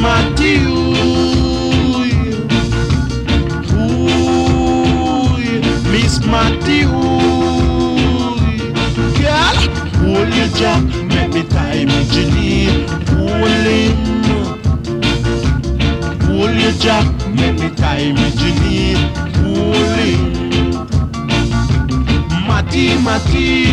Matty, ooh, Miss Matty, ooh, girl, hold your jack, make me tie me Janine, hold him. Hold your jack, make me tie me Janine, hold him. Matty, Matty.